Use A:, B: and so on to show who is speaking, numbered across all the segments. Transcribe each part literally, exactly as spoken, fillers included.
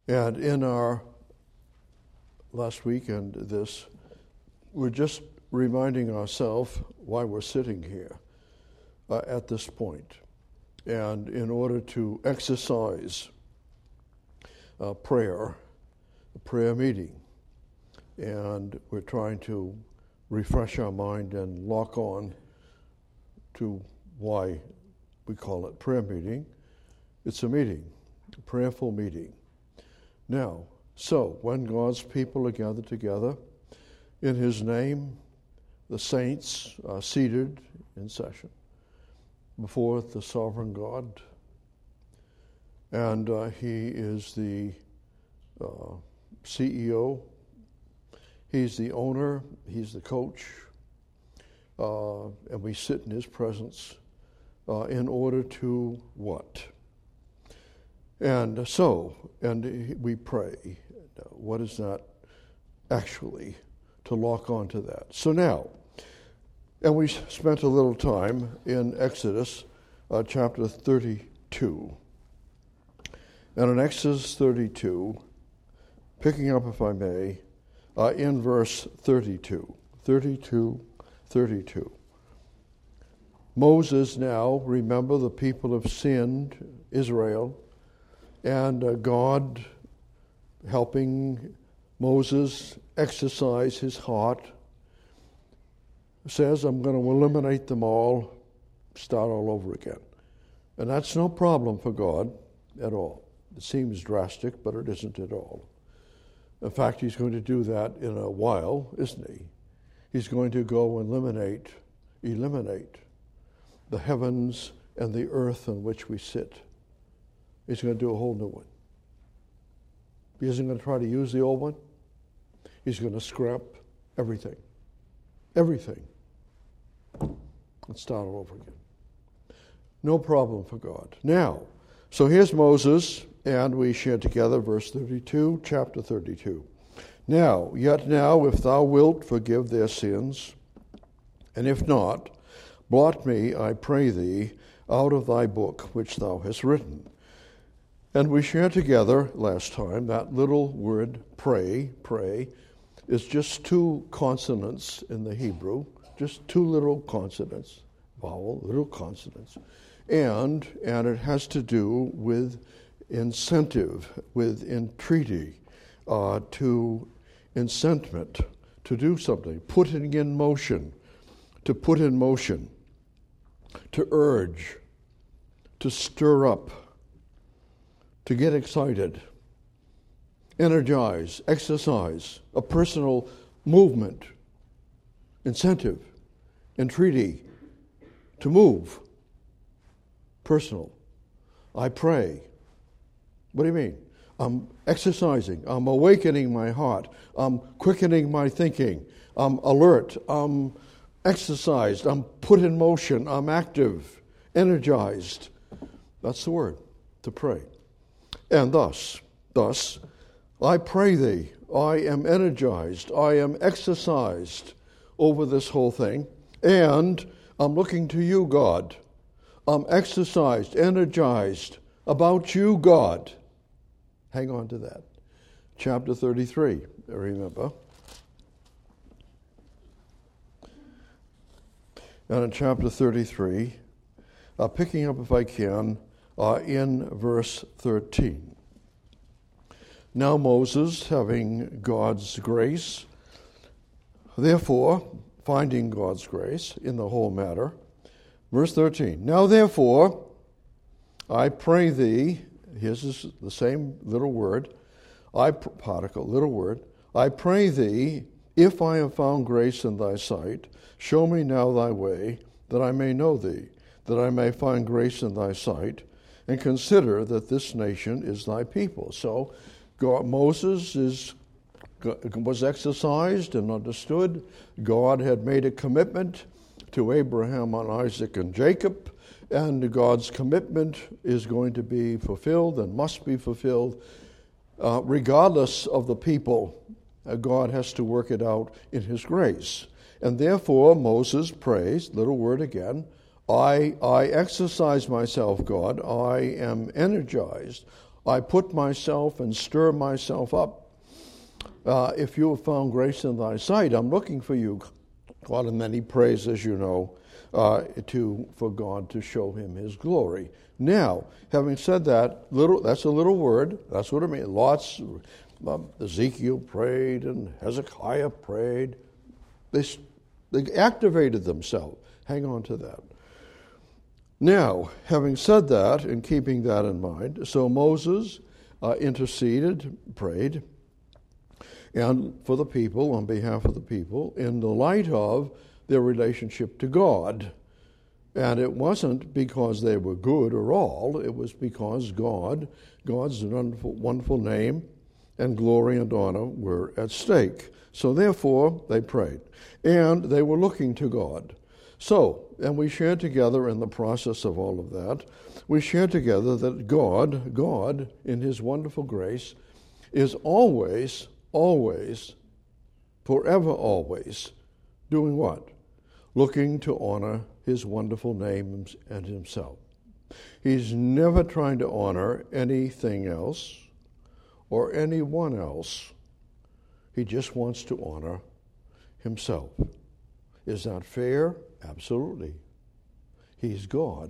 A: And in our last week and this, we're just reminding ourselves why we're sitting here uh, at this point. And in order to exercise uh, prayer, a prayer meeting, and we're trying to refresh our mind and lock on to why we call it prayer meeting. It's a meeting, a prayerful meeting. Now, so when God's people are gathered together in His name, the saints are seated in session before the sovereign God, and uh, He is the uh, C E O. He's the owner, He's the coach, uh, and we sit in His presence uh, in order to what? And so, and we pray. What is that actually? To lock onto that. So now, and we spent a little time in Exodus uh, chapter thirty-two. And in Exodus thirty-two, picking up, if I may, Uh, in verse thirty-two, thirty-two, thirty-two. Moses now, remember the people have sinned, Israel, and uh, God helping Moses exercise his heart, says, I'm going to eliminate them all, start all over again. And that's no problem for God at all. It seems drastic, but it isn't at all. In fact, He's going to do that in a while, isn't He? He's going to go and eliminate, eliminate the heavens and the earth on which we sit. He's going to do a whole new one. He isn't going to try to use the old one. He's going to scrap everything. Everything. Let's start all over again. No problem for God. Now, so here's Moses, and we share together verse thirty-two, chapter thirty-two. Now, yet now, if thou wilt forgive their sins, and if not, blot me, I pray thee, out of thy book which thou hast written. And we share together last time that little word pray, pray, is just two consonants in the Hebrew, just two little consonants, vowel, little consonants. And, and it has to do with incentive, with entreaty, uh, to incentment, to do something, putting in motion, to put in motion, to urge, to stir up, to get excited, energize, exercise, a personal movement, incentive, entreaty, to move. Personal. I pray. What do you mean? I'm exercising. I'm awakening my heart. I'm quickening my thinking. I'm alert. I'm exercised. I'm put in motion. I'm active, energized. That's the word, to pray. And thus, thus, I pray thee, I am energized. I am exercised over this whole thing. And I'm looking to you, God. I'm exercised, energized about you, God. Hang on to that. Chapter thirty-three, remember. And in chapter thirty-three, uh, picking up, if I can, uh, in verse thirteen. Now Moses, having God's grace, therefore, finding God's grace in the whole matter, verse thirteen, now therefore, I pray thee, here's this, the same little word, I particle, little word, I pray thee, if I have found grace in thy sight, show me now thy way, that I may know thee, that I may find grace in thy sight, and consider that this nation is thy people. So God, Moses is was exercised and understood. God had made a commitment to Abraham and Isaac and Jacob, and God's commitment is going to be fulfilled and must be fulfilled uh, regardless of the people. Uh, God has to work it out in His grace. And therefore Moses prays, little word again, I, I exercise myself, God, I am energized, I put myself and stir myself up. Uh, if you have found grace in thy sight, I'm looking for you, God. And then he prays, as you know, uh, to for God to show him his glory. Now, having said that, little that's a little word. That's what it means. Lots. Um, Ezekiel prayed and Hezekiah prayed. They, they activated themselves. Hang on to that. Now, having said that and keeping that in mind, so Moses uh, interceded, prayed, and for the people, on behalf of the people, in the light of their relationship to God. And it wasn't because they were good or all. It was because God, God's wonderful, wonderful name, and glory and honor were at stake. So therefore, they prayed. And they were looking to God. So, and we shared together in the process of all of that, we shared together that God, God, in his wonderful grace, is always, always, forever always, doing what? Looking to honor his wonderful name and himself. He's never trying to honor anything else or anyone else. He just wants to honor himself. Is that fair? Absolutely. He's God.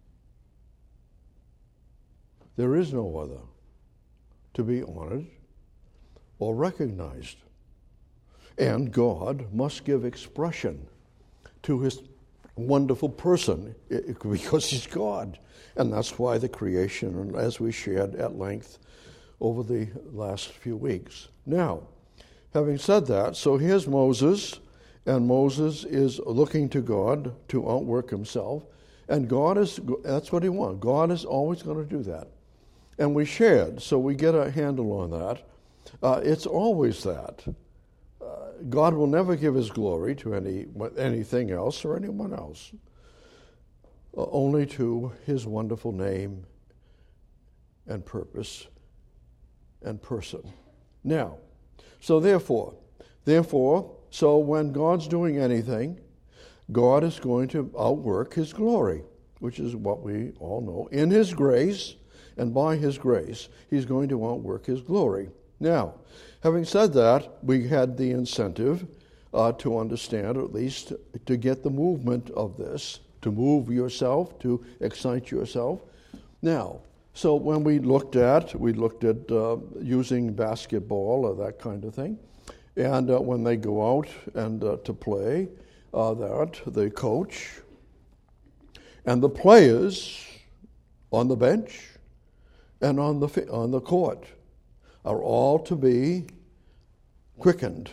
A: There is no other to be honored or recognized. And God must give expression to his wonderful person because he's God. And that's why the creation, as we shared at length over the last few weeks. Now, having said that, so here's Moses, and Moses is looking to God to outwork himself, and God is, that's what he wants. God is always going to do that. And we shared, so we get a handle on that. Uh, it's always that. Uh, God will never give his glory to any anything else or anyone else, uh, only to his wonderful name and purpose and person. Now, so therefore, therefore, so when God's doing anything, God is going to outwork his glory, which is what we all know. In his grace, and by his grace, he's going to outwork his glory. Now, having said that, we had the incentive uh, to understand, or at least to get the movement of this, to move yourself, to excite yourself. Now, so when we looked at, we looked at uh, using basketball or that kind of thing. And uh, when they go out and uh, to play, uh, that the coach and the players on the bench and on the on the court are all to be quickened.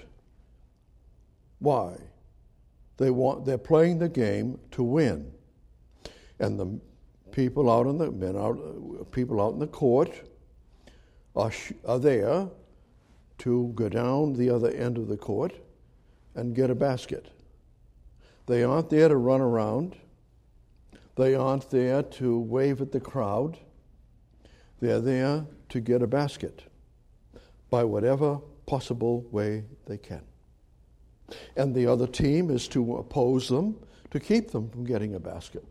A: Why? They want they're playing the game to win, and the people out in the men out people out in the court are are there to go down the other end of the court and get a basket. They aren't there to run around. They aren't there to wave at the crowd. They're there to get a basket by whatever possible way they can. And the other team is to oppose them, to keep them from getting a basket.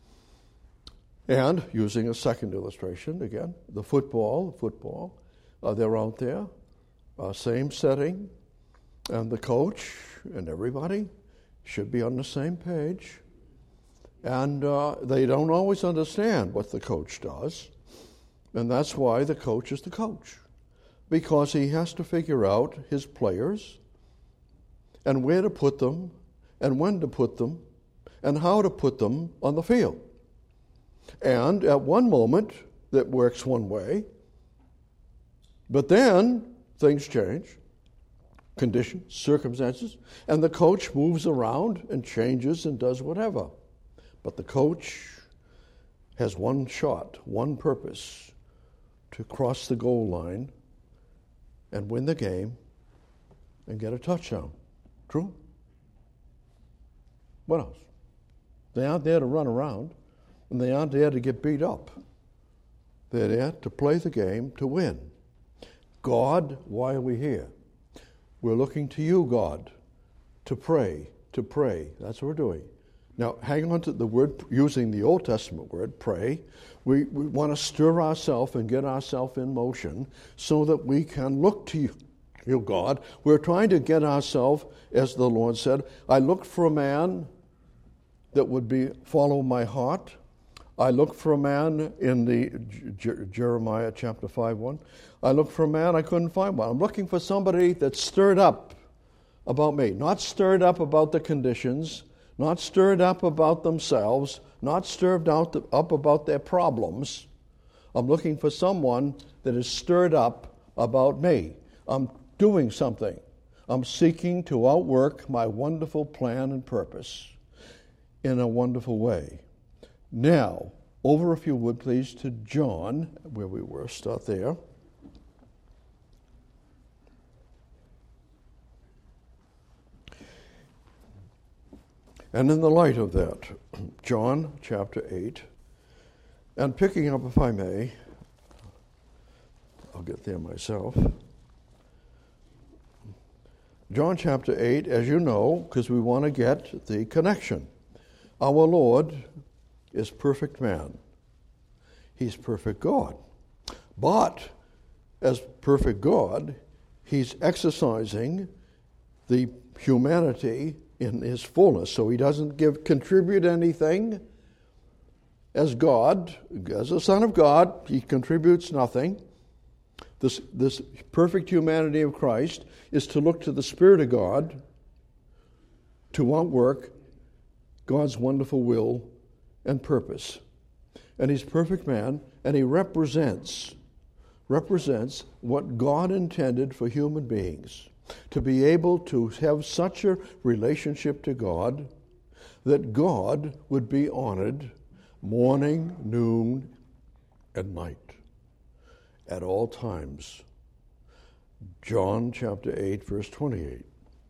A: And using a second illustration, again, the football, football, uh, they're out there, uh, same setting, and the coach and everybody should be on the same page. And uh, they don't always understand what the coach does, and that's why the coach is the coach, because he has to figure out his players and where to put them and when to put them and how to put them on the field. And at one moment, that works one way, but then things change, conditions, circumstances, and the coach moves around and changes and does whatever. But the coach has one shot, one purpose, to cross the goal line and win the game and get a touchdown. True? What else? They aren't there to run around, and they aren't there to get beat up. They're there to play the game to win. God, why are we here? We're looking to you, God, to pray, to pray. That's what we're doing. Now, hang on to the word, using the Old Testament word, pray. We, we want to stir ourselves and get ourselves in motion so that we can look to you, you, God. We're trying to get ourselves, as the Lord said, I looked for a man that would be follow my heart. I looked for a man in the J- Jeremiah chapter five one. I looked for a man, I couldn't find one. I'm looking for somebody that's stirred up about me, not stirred up about the conditions, not stirred up about themselves, not stirred out up about their problems. I'm looking for someone that is stirred up about me. I'm doing something. I'm seeking to outwork my wonderful plan and purpose in a wonderful way. Now, over, if you would please, to John, where we were, start there. And in the light of that, John chapter eight, and picking up, if I may, I'll get there myself. John chapter eight, as you know, because we want to get the connection. Our Lord is perfect man. He's perfect God. But as perfect God, he's exercising the humanity in his fullness. So he doesn't give contribute anything as God. As a Son of God, he contributes nothing. This, this perfect humanity of Christ is to look to the Spirit of God to outwork God's wonderful will and purpose. And he's perfect man, and he represents represents what God intended for human beings, to be able to have such a relationship to God that God would be honored morning, noon, and night, at all times. John chapter eight, verse twenty-eight.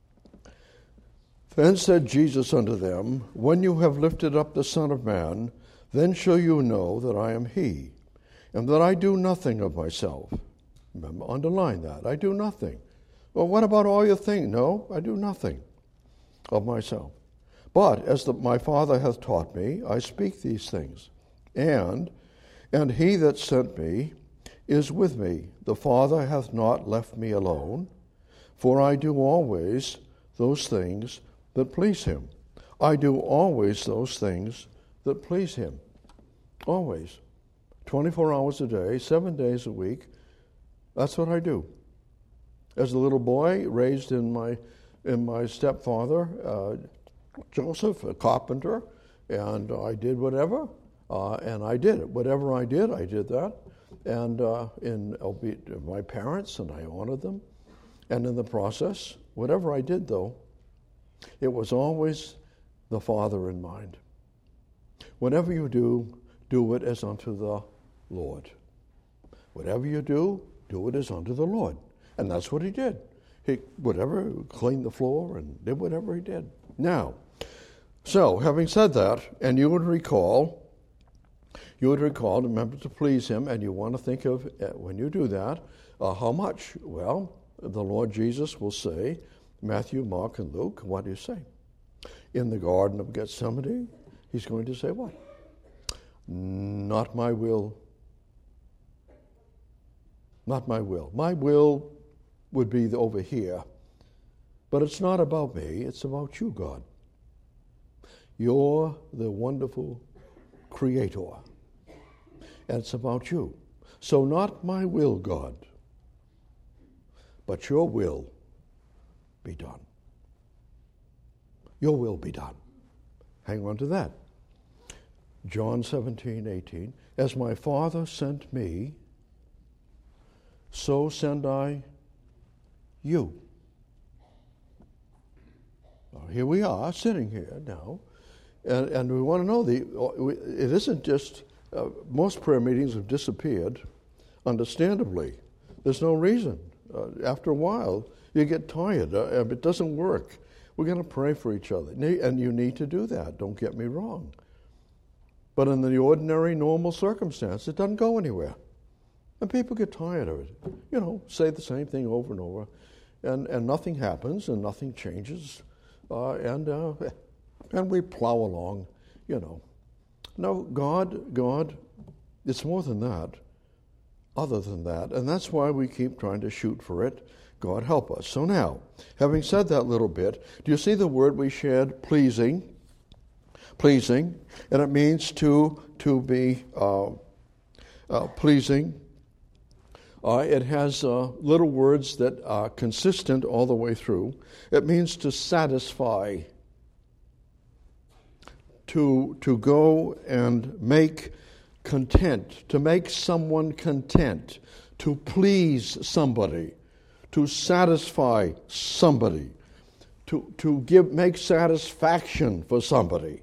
A: Then said Jesus unto them, When you have lifted up the Son of Man, then shall you know that I am he, and that I do nothing of myself. Remember, underline that. I do nothing. Well, what about all your things? No, I do nothing of myself. But as the, my Father hath taught me, I speak these things. And, and he that sent me is with me. The Father hath not left me alone, for I do always those things that please him. I do always those things that please him. Always. twenty-four hours a day, seven days a week. That's what I do. As a little boy, raised in my in my stepfather, uh, Joseph, a carpenter, and I did whatever, uh, and I did it. Whatever I did, I did that. And uh, in my parents, and I honored them. And in the process, whatever I did, though, it was always the Father in mind. Whatever you do, do it as unto the Lord. Whatever you do, do it as unto the Lord. And that's what he did. He, whatever, cleaned the floor and did whatever he did. Now, so, having said that, and you would recall, you would recall, remember to please him, and you want to think of, uh, when you do that, uh, how much? Well, the Lord Jesus will say, Matthew, Mark, and Luke, what do you say? In the Garden of Gethsemane, he's going to say what? Not my will. Not my will. My will would be over here. But it's not about me, it's about you, God. You're the wonderful creator. And it's about you. So not my will, God, but your will be done. Your will be done. Hang on to that. John seventeen, eighteen. As my Father sent me, so send I you. Well, here we are, sitting here now, and, and we want to know, the. it isn't just, uh, most prayer meetings have disappeared, understandably. There's no reason. Uh, after a while, you get tired. Uh, it doesn't work. We're going to pray for each other. And you need to do that, don't get me wrong. But in the ordinary, normal circumstance, it doesn't go anywhere. And people get tired of it. You know, say the same thing over and over. And, and nothing happens and nothing changes. Uh, and uh, and we plow along, you know. No, God, God, it's more than that, other than that, and that's why we keep trying to shoot for it. God help us. So now, having said that little bit, do you see the word we shared, pleasing? Pleasing, and it means to to be uh, uh, pleasing. Uh, it has uh, little words that are consistent all the way through. It means to satisfy, to to go and make content, to make someone content, to please somebody, to satisfy somebody, to to give make satisfaction for somebody.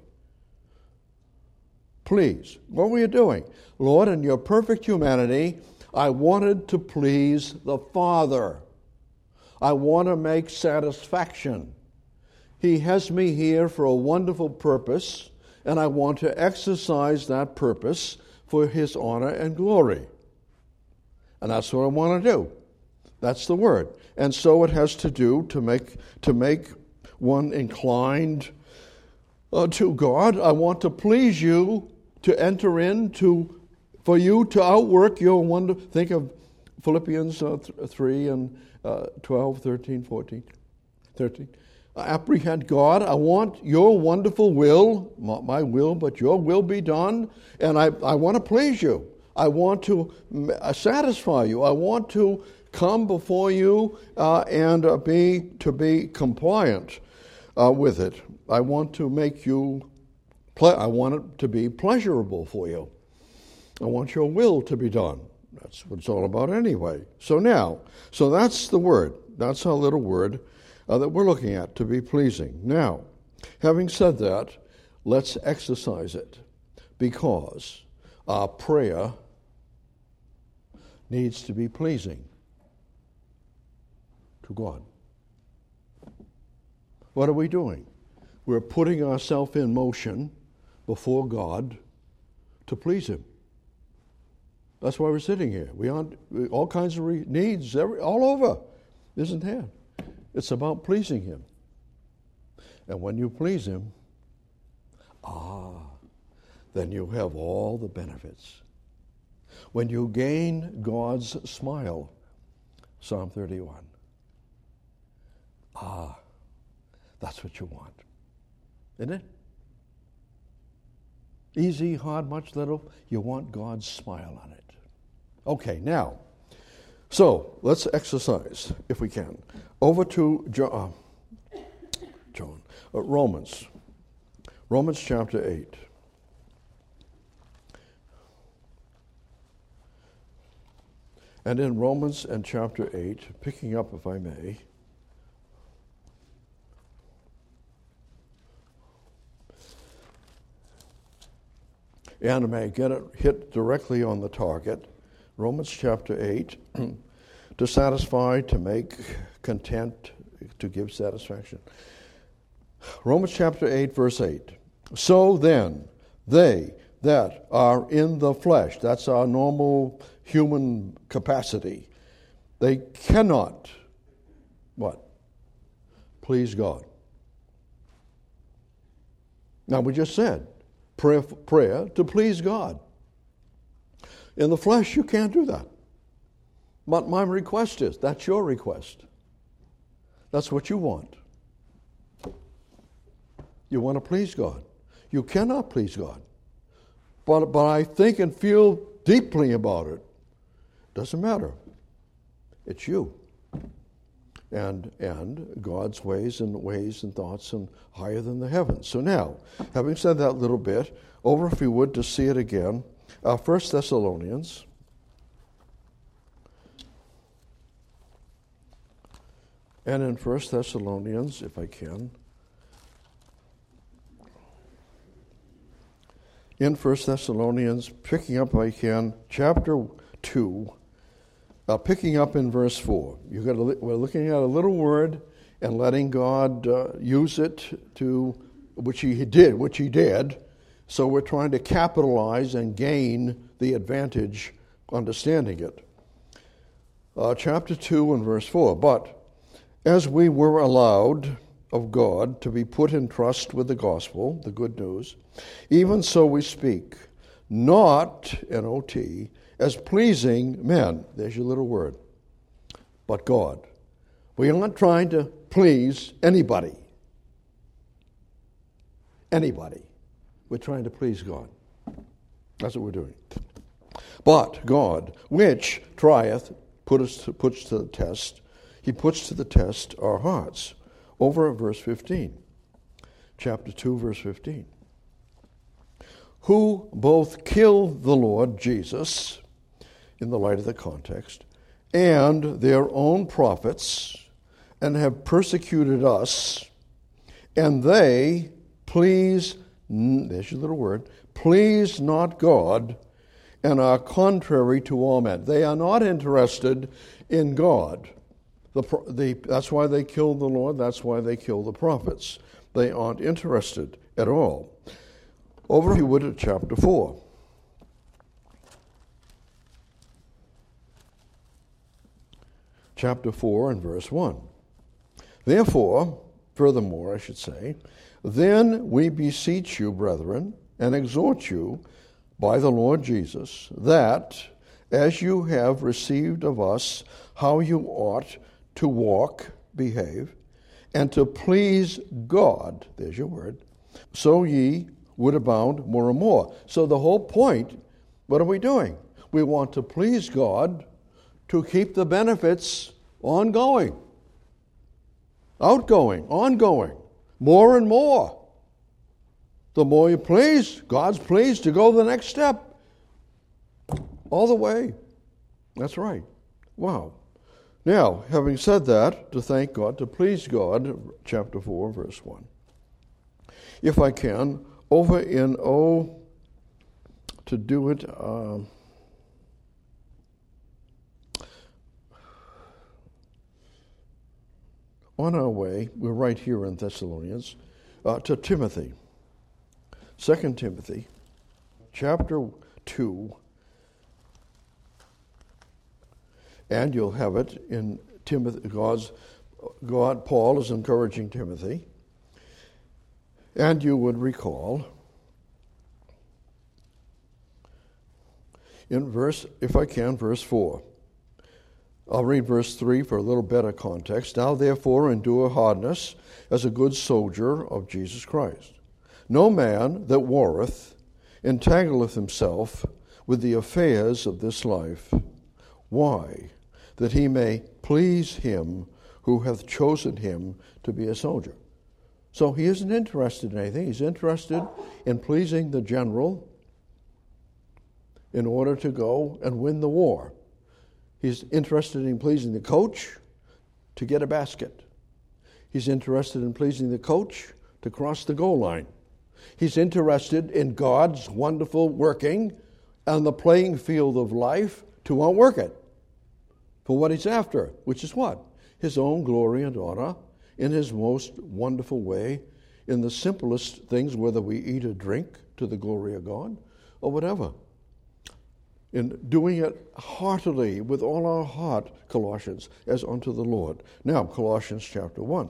A: Please, what were you doing? Lord, in your perfect humanity, I wanted to please the Father. I want to make satisfaction. He has me here for a wonderful purpose, and I want to exercise that purpose for His honor and glory. And that's what I want to do. That's the word. And so it has to do to make to make one inclined uh, to God. I want to please you, to enter into, for you to outwork your wonder. Think of Philippians uh, th- three and uh, twelve, thirteen, fourteen, thirteen. Apprehend God. I want your wonderful will, not my will, but your will be done. And I, I want to please you. I want to satisfy you. I want to come before you uh, and uh, be to be compliant uh, with it. I want to make you, ple- I want it to be pleasurable for you. I want your will to be done. That's what it's all about anyway. So now, so that's the word. That's our little word uh, that we're looking at, to be pleasing. Now, having said that, let's exercise it, because our prayer needs to be pleasing to God. What are we doing? We're putting ourselves in motion before God to please Him. That's why we're sitting here. We aren't all kinds of re- needs every, all over, isn't there? It's about pleasing Him. And when you please Him, ah, then you have all the benefits. When you gain God's smile, Psalm thirty-one, ah, that's what you want, isn't it? Easy, hard, much, little, you want God's smile on it. Okay, now, so let's exercise, if we can. Over to jo- uh, John, uh, Romans, Romans chapter eight. And in Romans and chapter eight, picking up, if I may, and I may get it hit directly on the target, Romans chapter eight, to satisfy, to make content, to give satisfaction. Romans chapter eight, verse eight. So then, they that are in the flesh, that's our normal human capacity, they cannot, what? Please God. Now we just said, prayer, prayer to please God. In the flesh, you can't do that. But my request is, that's your request. That's what you want. You want to please God. You cannot please God. But, but I think and feel deeply about it. Doesn't matter. It's you. And and God's ways and ways and thoughts and higher than the heavens. So now, having said that little bit, over if you would to see it again, uh, First Thessalonians. And in First Thessalonians, if I can, in First Thessalonians, picking up if I can, chapter two, uh, picking up in verse four. You got to, we're looking at a little word and letting God uh, use it to, which He did, which He did. So we're trying to capitalize and gain the advantage, understanding it. Uh, chapter two and verse four. But as we were allowed of God to be put in trust with the gospel, the good news, even so we speak, not, N O T, as pleasing men, there's your little word, but God. We aren't trying to please anybody. Anybody. We're trying to please God. That's what we're doing. But God, which trieth, put us to, puts to the test, he puts to the test our hearts. Over at verse fifteen. Chapter two, verse fifteen. Who both killed the Lord Jesus, in the light of the context, and their own prophets, and have persecuted us, and they please, there's your little word, please not God, and are contrary to all men. They are not interested in God. The, the, that's why they killed the Lord. That's why they killed the prophets. They aren't interested at all. Over, if you would, to chapter four. Chapter four and verse one. Therefore, furthermore, I should say, then we beseech you, brethren, and exhort you by the Lord Jesus, that as you have received of us how you ought to walk, behave, and to please God, there's your word, so ye would abound more and more. So the whole point, what are we doing? We want to please God to keep the benefits ongoing, outgoing, ongoing, more and more. The more you please, God's pleased to go the next step. All the way. That's right. Wow. Now, having said that, to thank God, to please God, chapter four, verse one. If I can, over in O, to do it, uh, on our way, we're right here in Thessalonians, uh, to Timothy. Second Timothy, chapter two, and you'll have it in Timothy. God's God, Paul is encouraging Timothy, and you would recall in verse, if I can, verse four. I'll read verse three for a little better context. Now therefore endure hardness as a good soldier of Jesus Christ. No man that warreth entangleth himself with the affairs of this life. Why? That he may please him who hath chosen him to be a soldier. So he isn't interested in anything. He's interested in pleasing the general in order to go and win the war. He's interested in pleasing the coach to get a basket. He's interested in pleasing the coach to cross the goal line. He's interested in God's wonderful working on the playing field of life to outwork it for what he's after, which is what? His own glory and honor in his most wonderful way, in the simplest things, whether we eat or drink to the glory of God or whatever. In doing it heartily, with all our heart, Colossians, as unto the Lord. Now, Colossians chapter one.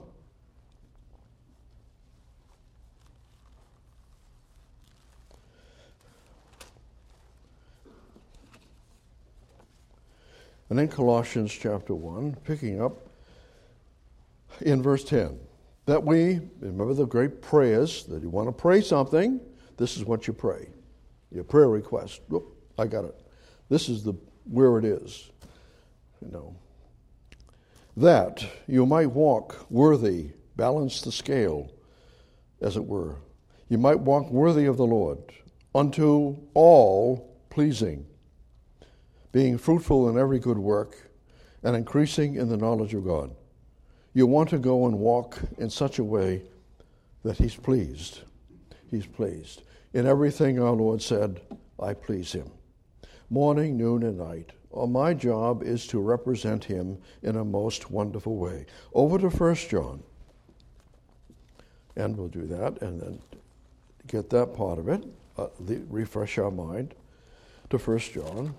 A: And then Colossians chapter one, picking up in verse ten. That we, remember the great prayers, that you want to pray something, this is what you pray. Your prayer request. Whoop, I got it. This is the where it is. You know. That you might walk worthy, balance the scale, as it were. You might walk worthy of the Lord, unto all pleasing, being fruitful in every good work, and increasing in the knowledge of God. You want to go and walk in such a way that he's pleased. He's pleased. In everything our Lord said, I please him. Morning, noon, and night. Well, my job is to represent him in a most wonderful way. Over to First John. And we'll do that and then get that part of it, uh, refresh our mind to First John.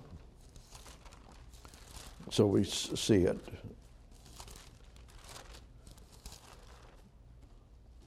A: So we see it.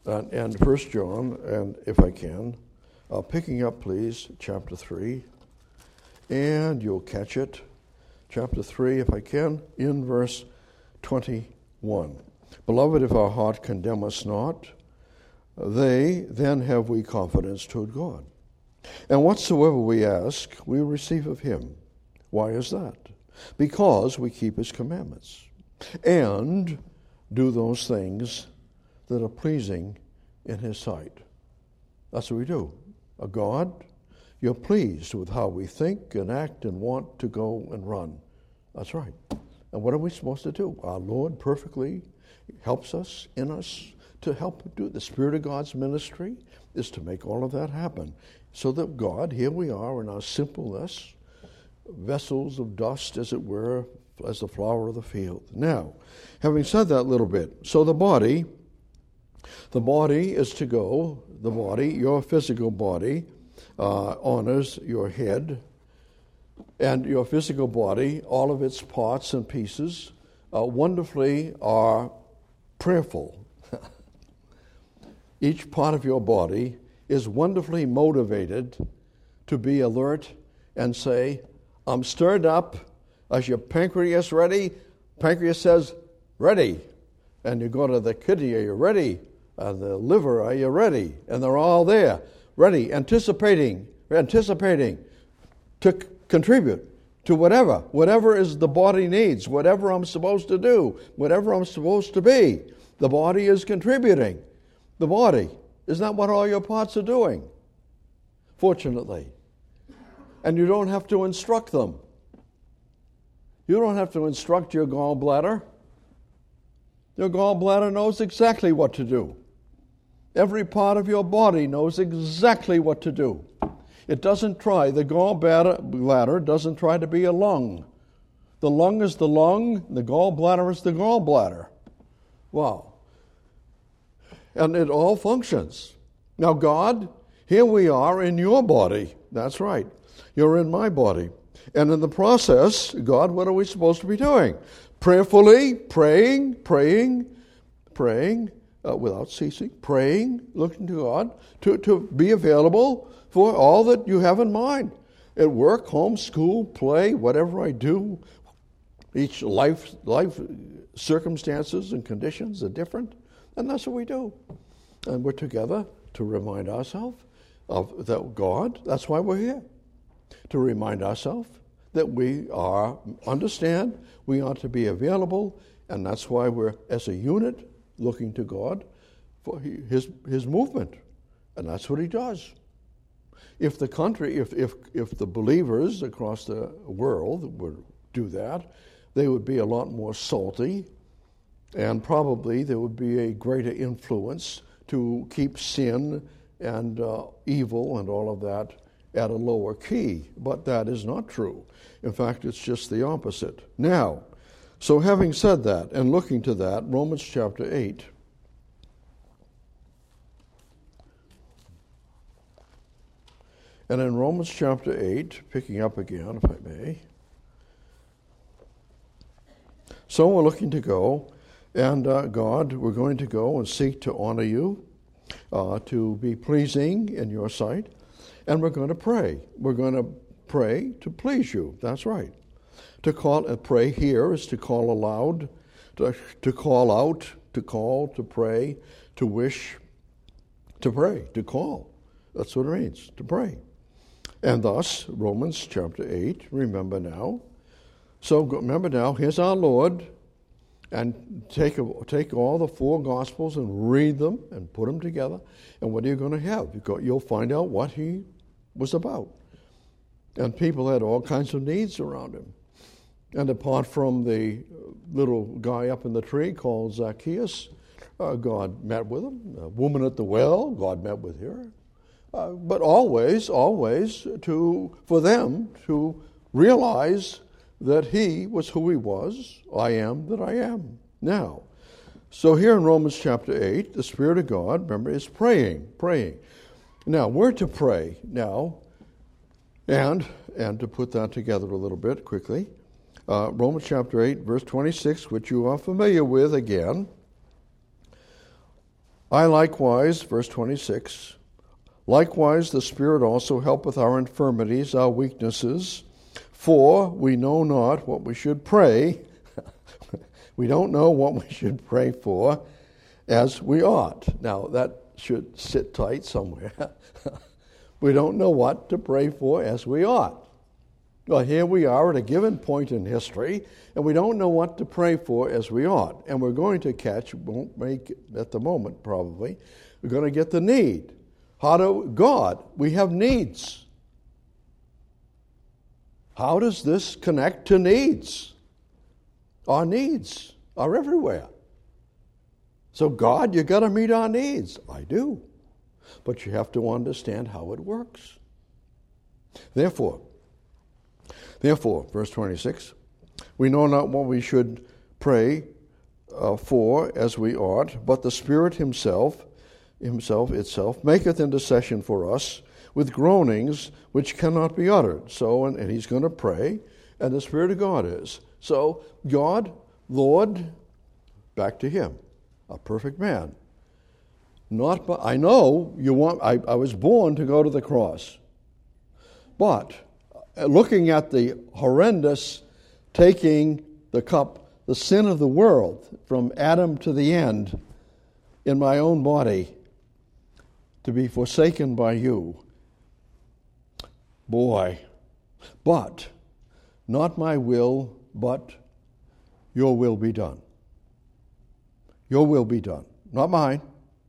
A: and, and First John, and if I can, uh, picking up, please, chapter three, and you'll catch it. Chapter three, if I can, in verse twenty-one. Beloved, if our heart condemn us not, they, then have we confidence toward God. And whatsoever we ask, we receive of him. Why is that? Because we keep his commandments and do those things that are pleasing in his sight. That's what we do. A God, you're pleased with how we think and act and want to go and run. That's right. And what are we supposed to do? Our Lord perfectly helps us, in us, to help do it. The Spirit of God's ministry is to make all of that happen. So that God, here we are in our simpleness, vessels of dust, as it were, as the flower of the field. Now, having said that little bit, so the body, the body is to go, the body, your physical body, uh, honors your head, and your physical body, all of its parts and pieces, uh, wonderfully are prayerful. Each part of your body is wonderfully motivated to be alert and say, I'm stirred up. Is your pancreas ready? Pancreas says, ready. And you go to the kidney, are you ready? And the liver, are you ready? And they're all there, ready, anticipating, anticipating to c- contribute to whatever, whatever is the body needs, whatever I'm supposed to do, whatever I'm supposed to be. The body is contributing. The body. Isn't that what all your parts are doing? Fortunately. And you don't have to instruct them. You don't have to instruct your gallbladder. Your gallbladder knows exactly what to do. Every part of your body knows exactly what to do. It doesn't try, the gallbladder doesn't try to be a lung. The lung is the lung, the gallbladder is the gallbladder. Wow. And it all functions. Now, God, here we are in your body. That's right. You're in my body. And in the process, God, what are we supposed to be doing? Prayerfully, praying, praying, praying, uh, without ceasing, praying, looking to God, to, to be available for all that you have in mind. At work, home, school, play, whatever I do, each life, life circumstances and conditions are different. And that's what we do. And we're together to remind ourselves of that God, that's why we're here. To remind ourselves that we are, understand, we are to be available, and that's why we're, as a unit, looking to God for his his movement. And that's what he does. If the country, if if if the believers across the world would do that, they would be a lot more salty, and probably there would be a greater influence to keep sin and uh, evil and all of that at a lower key. But that is not true. In fact, it's just the opposite. Now, so having said that and looking to that, Romans chapter eight. And in Romans chapter eight, picking up again, if I may. So we're looking to go, and uh, God, we're going to go and seek to honor you, uh, to be pleasing in your sight, and we're going to pray. We're going to pray to please you. That's right. To call, uh, pray here is to call aloud, to, to call out, to call, to pray, to wish, to pray, to call. That's what it means, to pray. And thus, Romans chapter eight, remember now. So remember now, here's our Lord, and take a, take all the four Gospels and read them and put them together. And what are you going to have? You go, you'll find out what he was about. And people had all kinds of needs around him. And apart from the little guy up in the tree called Zacchaeus, uh, God met with him. A woman at the well, God met with her. Uh, but always, always to for them to realize that he was who he was. I am that I am. Now, so here in Romans chapter eight, the Spirit of God, remember, is praying, praying. Now, we're to pray now, and and to put that together a little bit quickly, uh, Romans chapter eight, verse twenty-six, which you are familiar with again. I likewise, verse twenty-six, likewise the Spirit also helpeth our infirmities, our weaknesses, for we know not what we should pray. We don't know what we should pray for as we ought. Now, that should sit tight somewhere. We don't know what to pray for as we ought. Well, here we are at a given point in history, and we don't know what to pray for as we ought. And we're going to catch, won't make it at the moment probably, we're going to get the need. How do, God, we have needs. How does this connect to needs? Our needs are everywhere. So God, you got to meet our needs. I do. But you have to understand how it works. Therefore, Therefore, verse twenty-six, we know not what we should pray uh, for as we ought, but the Spirit himself, himself itself, maketh intercession for us with groanings which cannot be uttered. So, and, and he's going to pray, and the Spirit of God is. So, God, Lord, back to him, a perfect man. Not, but I know you want. I, I was born to go to the cross, but looking at the horrendous taking the cup, the sin of the world, from Adam to the end, in my own body, to be forsaken by you. Boy, but not my will, but your will be done. Your will be done, not mine.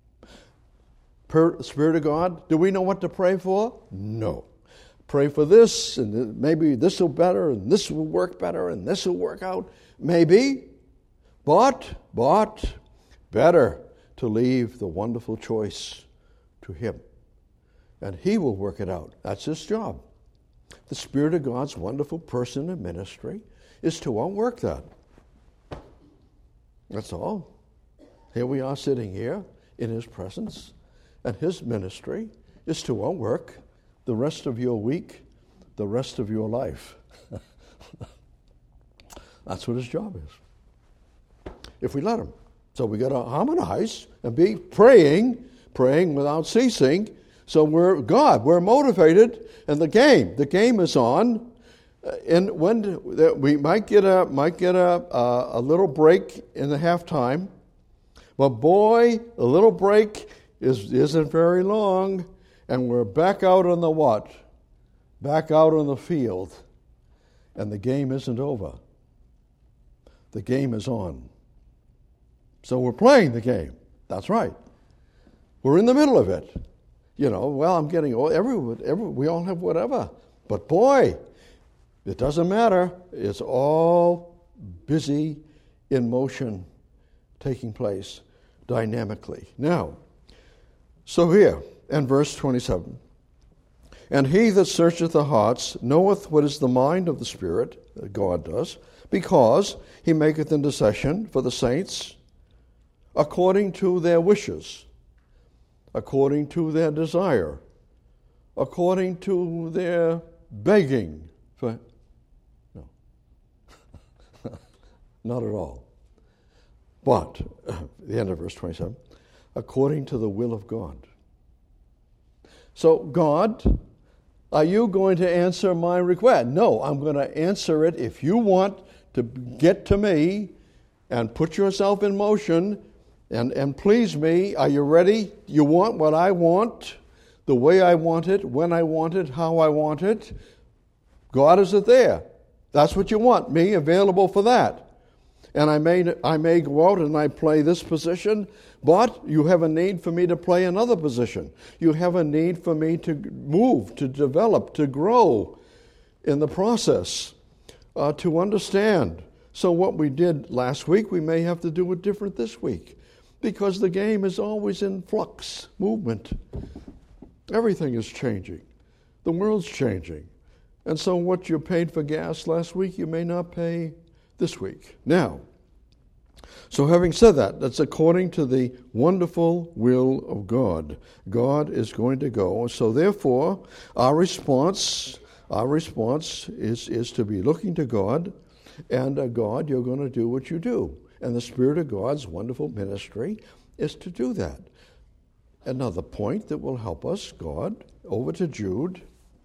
A: Per Spirit of God, do we know what to pray for? No. Pray for this, and maybe this will better, and this will work better, and this will work out. Maybe, but, but, better to leave the wonderful choice to him. And he will work it out. That's his job. The Spirit of God's wonderful person and ministry is to outwork that. That's all. Here we are sitting here in his presence, and his ministry is to outwork the rest of your week, the rest of your life. That's what his job is. If we let him. So we got to harmonize and be praying, praying without ceasing. So we're God, we're motivated, and the game, the game is on. And when we might get a might get a a, a little break in the halftime, but boy, a little break is isn't very long. And we're back out on the what? Back out on the field. And the game isn't over. The game is on. So we're playing the game. That's right. We're in the middle of it. You know, well, I'm getting old. Every, every, we all have whatever. But boy, it doesn't matter. It's all busy in motion, taking place dynamically. Now, so here, and verse twenty-seven, and he that searcheth the hearts knoweth what is the mind of the Spirit, God does, because he maketh intercession for the saints according to their wishes, according to their desire, according to their begging. For, no, not at all. But, the end of verse twenty-seven, according to the will of God. So, God, are you going to answer my request? No, I'm going to answer it if you want to get to me and put yourself in motion and, and please me. Are you ready? You want what I want, the way I want it, when I want it, how I want it. God, is it there? That's what you want, me available for that. And I may, I may go out and I play this position, but you have a need for me to play another position. You have a need for me to move, to develop, to grow in the process, uh, to understand. So what we did last week, we may have to do it different this week, because the game is always in flux, movement. Everything is changing. The world's changing. And so what you paid for gas last week, you may not pay this week. Now, so having said that, that's according to the wonderful will of God. God is going to go. So therefore, our response, our response is, is to be looking to God, and uh, God, you're going to do what you do. And the Spirit of God's wonderful ministry is to do that. Another point that will help us, God, over to Jude.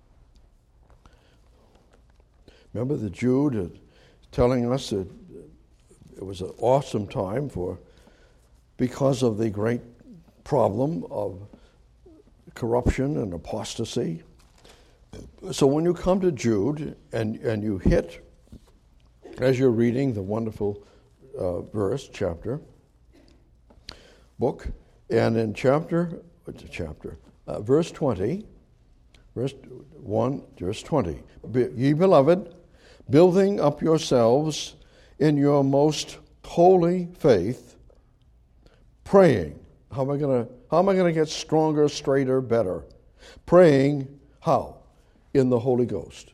A: Remember the Jude uh, telling us that it was an awesome time for, because of the great problem of corruption and apostasy. So when you come to Jude and, and you hit, as you're reading the wonderful uh, verse, chapter, book, and in chapter, what's a chapter? Uh, verse twenty, verse one, verse twenty. Be, ye beloved, building up yourselves in your most holy faith, praying. How am I gonna how am I gonna get stronger, straighter, better? Praying how? In the Holy Ghost.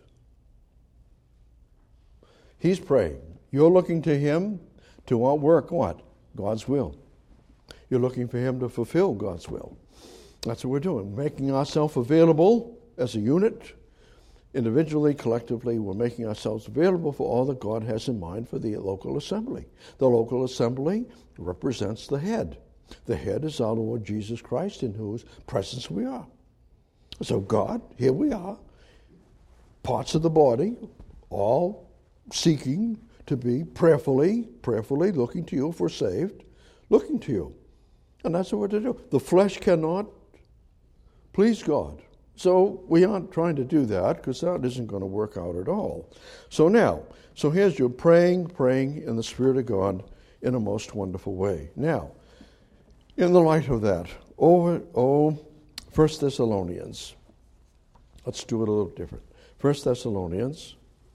A: He's praying. You're looking to him to work what? God's will. You're looking for him to fulfill God's will. That's what we're doing. Making ourselves available as a unit. Individually, collectively, we're making ourselves available for all that God has in mind for the local assembly. The local assembly represents the head. The head is our Lord Jesus Christ, in whose presence we are. So God, here we are, parts of the body, all seeking to be prayerfully, prayerfully looking to you if we're saved, looking to you. And that's what we're to do. The flesh cannot please God. So we aren't trying to do that, because that isn't going to work out at all. So now, so here's your praying, praying in the Spirit of God in a most wonderful way. Now, in the light of that, over, oh, First Thessalonians. Let's do it a little different. First Thessalonians.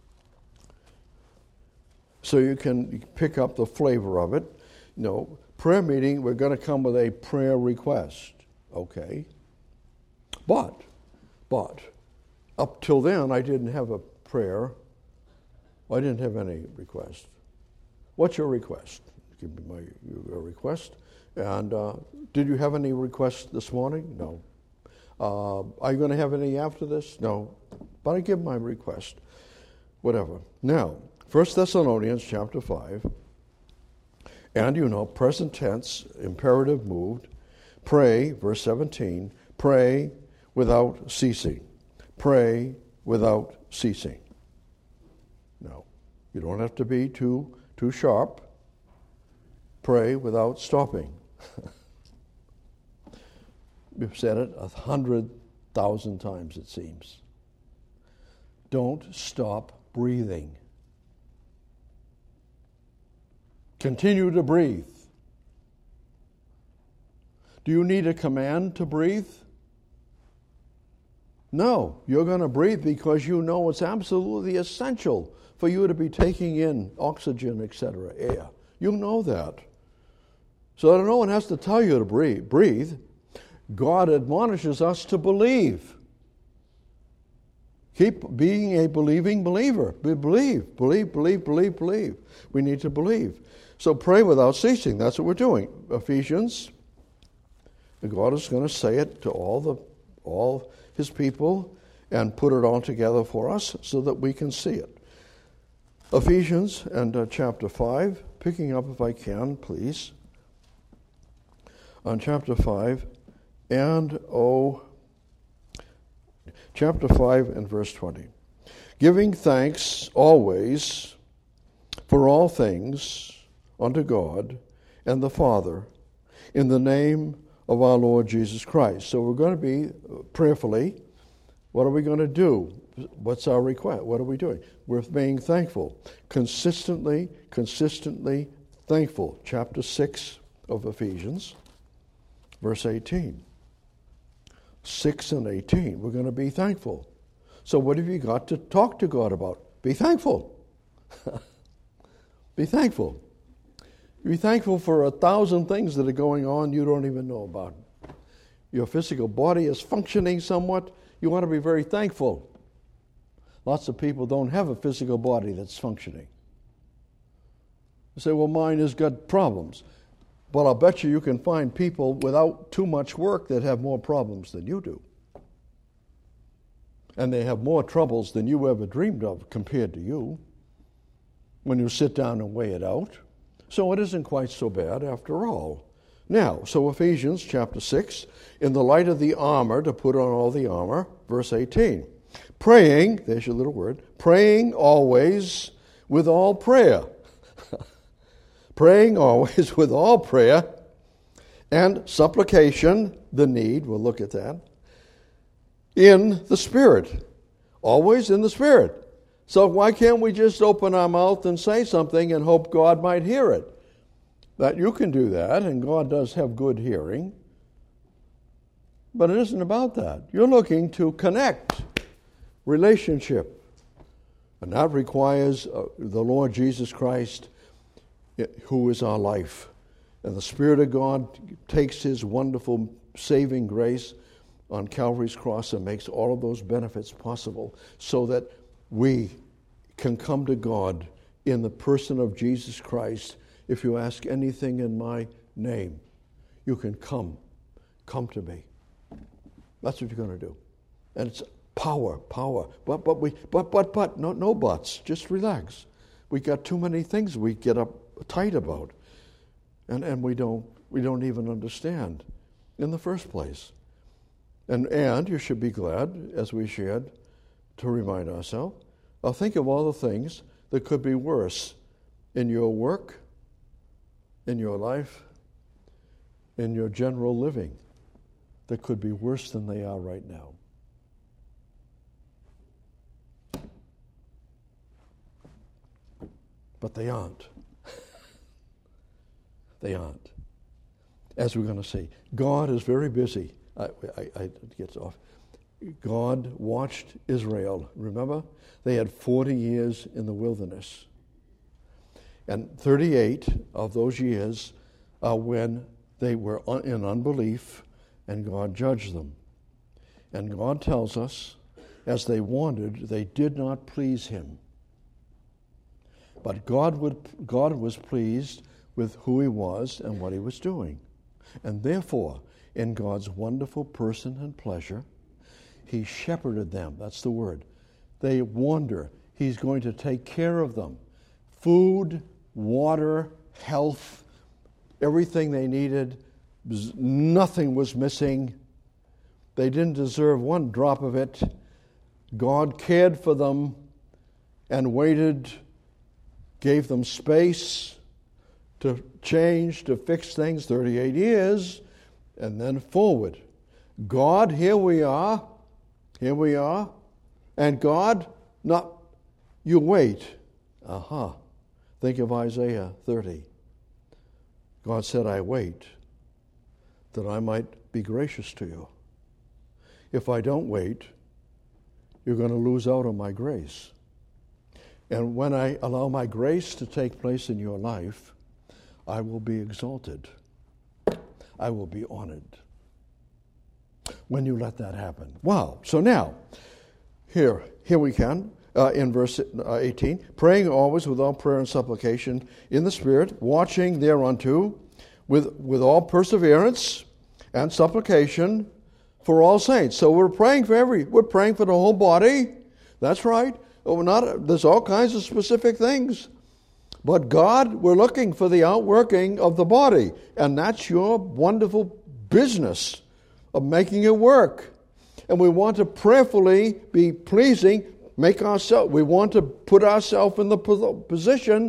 A: So you can pick up the flavor of it. You know, prayer meeting, we're going to come with a prayer request. Okay. But, but, up till then, I didn't have a prayer. I didn't have any request. What's your request? Give me my your request. And uh, did you have any requests this morning? No. Uh, are you going to have any after this? No. But I give my request. Whatever. Now, First Thessalonians chapter five. And you know, present tense, imperative moved. Pray, verse seventeen. Pray without ceasing. Pray without ceasing. No. You don't have to be too, too sharp. Pray without stopping. We've said it a hundred thousand times, it seems. Don't stop breathing. Continue to breathe. Do you need a command to breathe? No, you're going to breathe because you know it's absolutely essential for you to be taking in oxygen, et cetera, air. You know that. So that no one has to tell you to breathe. Breathe. God admonishes us to believe. Keep being a believing believer. Believe, believe, believe, believe, believe. We need to believe. So pray without ceasing. That's what we're doing. Ephesians, God is going to say it to all the all his people and put it all together for us so that we can see it. Ephesians and uh, chapter five, picking up if I can, please. On chapter five, and oh, chapter five and verse twenty. Giving thanks always for all things unto God and the Father in the name of our Lord Jesus Christ. So we're going to be prayerfully, what are we going to do? What's our request? What are we doing? We're being thankful. Consistently, consistently thankful. Chapter six of Ephesians, verse eighteen. six and eighteen. We're going to be thankful. So what have you got to talk to God about? Be thankful. Be thankful. Be thankful for a thousand things that are going on you don't even know about. Your physical body is functioning somewhat. You want to be very thankful. Lots of people don't have a physical body that's functioning. You say, well, mine has got problems. Well, I'll bet you you can find people without too much work that have more problems than you do. And they have more troubles than you ever dreamed of compared to you when you sit down and weigh it out. So it isn't quite so bad after all. Now, so Ephesians chapter six, in the light of the armor, to put on all the armor, verse eighteen. Praying, there's your little word, praying always with all prayer. Praying always with all prayer and supplication, the need, we'll look at that, in the Spirit. Always in the Spirit. So why can't we just open our mouth and say something and hope God might hear it? That you can do that, and God does have good hearing. But it isn't about that. You're looking to connect, relationship. And that requires uh, the Lord Jesus Christ, who is our life. And the Spirit of God takes His wonderful saving grace on Calvary's cross and makes all of those benefits possible so that we can come to God in the person of Jesus Christ. If you ask anything in my name, you can come. Come to me. That's what you're going to do. And it's power, power. But but we but but but no no buts. Just relax. We got too many things we get uptight about. And and we don't we don't even understand in the first place. And and you should be glad, as we shared, to remind ourselves. I'll think of all the things that could be worse in your work, in your life, in your general living, that could be worse than they are right now. But they aren't. They aren't. As we're going to see, God is very busy. I, I, I it gets off. God watched Israel. Remember? They had forty years in the wilderness. And thirty-eight of those years are when they were in unbelief and God judged them. And God tells us, as they wandered, they did not please Him. But God would, God was pleased with who He was and what He was doing. And therefore, in God's wonderful person and pleasure, He shepherded them. That's the word. They wander. He's going to take care of them. Food, water, health, everything they needed. Nothing was missing. They didn't deserve one drop of it. God cared for them and waited, gave them space to change, to fix things, thirty-eight years, and then forward. God, here we are, here we are, and God, not, you wait. Aha. Uh-huh. Think of Isaiah thirty. God said, I wait, that I might be gracious to you. If I don't wait, you're going to lose out on my grace. And when I allow my grace to take place in your life, I will be exalted. I will be honored when you let that happen. Wow. So now, here, here we can, uh, in verse eighteen, praying always with all prayer and supplication in the Spirit, watching thereunto with, with all perseverance and supplication for all saints. So we're praying for every, we're praying for the whole body. That's right. We're not, there's all kinds of specific things. But God, we're looking for the outworking of the body. And that's your wonderful business of making it work. And we want to prayerfully be pleasing, make ourselves, we want to put ourselves in the position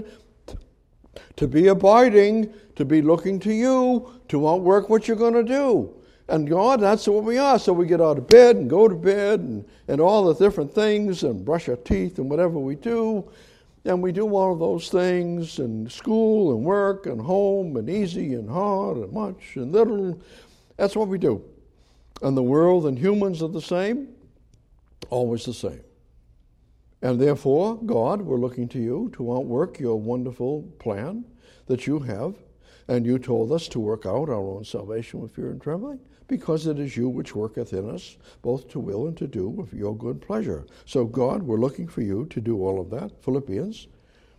A: to be abiding, to be looking to you, to outwork what you're going to do. And God, that's what we are. So we get out of bed and go to bed and, and all the different things and brush our teeth and whatever we do. And we do all of those things in school and work and home and easy and hard and much and little. That's what we do. And the world and humans are the same, always the same. And therefore, God, we're looking to you to outwork your wonderful plan that you have. And you told us to work out our own salvation with fear and trembling, because it is you which worketh in us, both to will and to do of your good pleasure. So God, we're looking for you to do all of that. Philippians.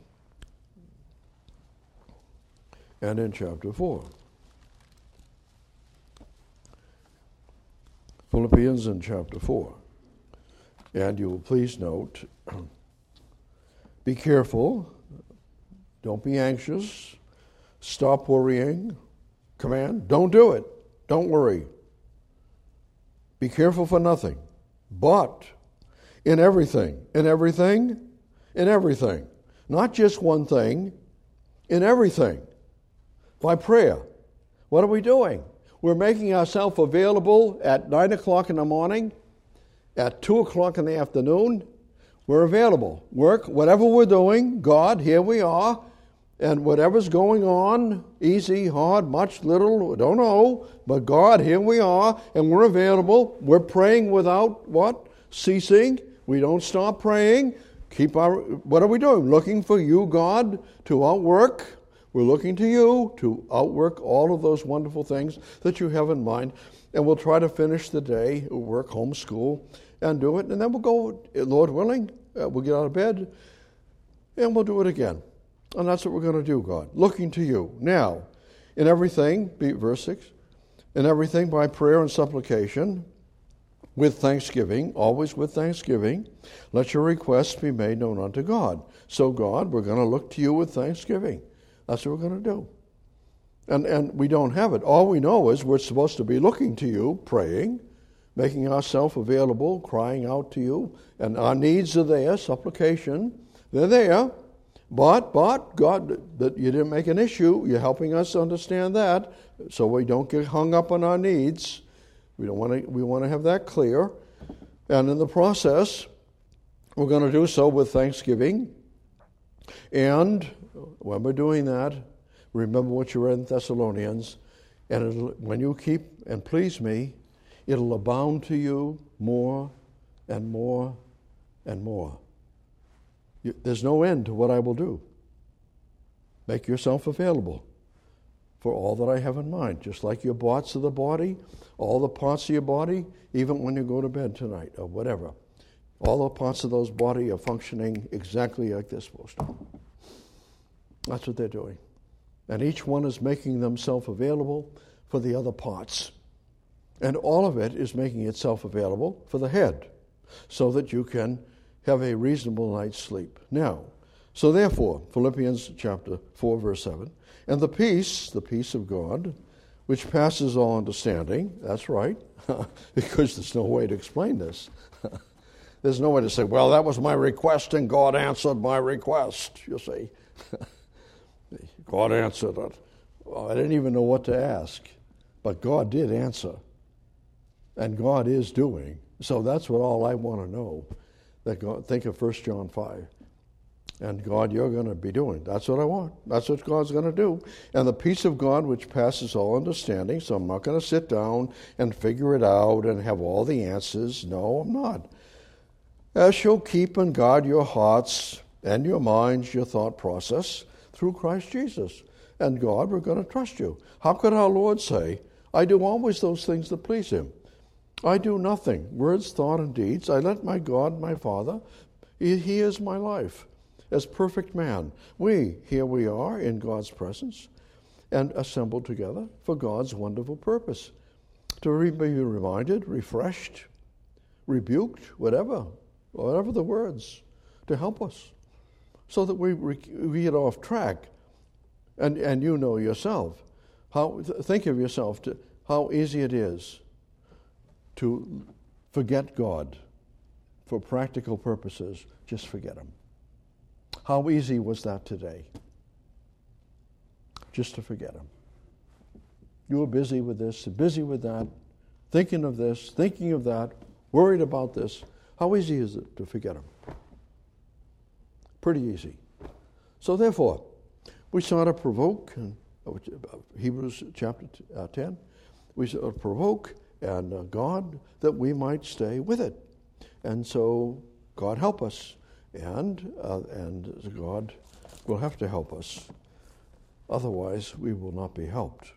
A: And in chapter four. Philippians in chapter four. And you will please note, be careful, don't be anxious stop worrying command. Don't do it. Don't worry. Be careful for nothing. But in everything, in everything, in everything. Not just one thing, in everything. By prayer. What are we doing? We're making ourselves available at nine o'clock in the morning, at two o'clock in the afternoon. We're available. Work, whatever we're doing, God, here we are. And whatever's going on, easy, hard, much, little, don't know. But God, here we are, and we're available. We're praying without what? Ceasing. We don't stop praying. Keep our. What are we doing? Looking for you, God, to outwork. We're looking to you to outwork all of those wonderful things that you have in mind. And we'll try to finish the day, work, home, school, and do it. And then we'll go, Lord willing, uh, we'll get out of bed, and we'll do it again. And that's what we're going to do, God, looking to you. Now, in everything, verse six, in everything by prayer and supplication, with thanksgiving, always with thanksgiving, let your requests be made known unto God. So, God, we're going to look to you with thanksgiving. That's what we're going to do. And, and we don't have it. All we know is we're supposed to be looking to you, praying, making ourselves available, crying out to you, and our needs are there, supplication, they're there. But, but, God, that you didn't make an issue. You're helping us understand that so we don't get hung up on our needs. We don't want to, we want to have that clear. And in the process, we're going to do so with thanksgiving. And when we're doing that, remember what you read in Thessalonians. And it'll, when you keep and please me, it'll abound to you more and more and more. There's no end to what I will do. Make yourself available for all that I have in mind. Just like your parts of the body, all the parts of your body, even when you go to bed tonight or whatever. All the parts of those body are functioning exactly like they're supposed to. That's what they're doing. And each one is making themselves available for the other parts. And all of it is making itself available for the head so that you can have a reasonable night's sleep. Now, so therefore, Philippians chapter four, verse seven, and the peace, the peace of God, which passes all understanding, that's right, because there's no way to explain this. There's no way to say, well, that was my request and God answered my request, you see. God answered it. Well, I didn't even know what to ask, but God did answer, and God is doing. So that's what all I want to know. That God, think of First John five. And God, you're going to be doing. That's what I want. That's what God's going to do. And the peace of God which passes all understanding, so I'm not going to sit down and figure it out and have all the answers. No, I'm not. As shall keep and guard your hearts and your minds, your thought process, through Christ Jesus. And God, we're going to trust you. How could our Lord say, I do always those things that please him? I do nothing, words, thought, and deeds. I let my God, my Father, he, he is my life. As perfect man, we, here we are in God's presence and assembled together for God's wonderful purpose. To be reminded, refreshed, rebuked, whatever, whatever the words, to help us so that we, we get off track. And, and you know yourself, how think of yourself, to, how easy it is to forget God for practical purposes. Just forget him. How easy was that today? Just to forget him. You were busy with this, busy with that, thinking of this, thinking of that, worried about this. How easy is it to forget him? Pretty easy. So therefore, we sought to provoke, in Hebrews chapter ten, we sought to provoke and uh, God, that we might stay with it. And so God help us, and uh, and God will have to help us. Otherwise, we will not be helped.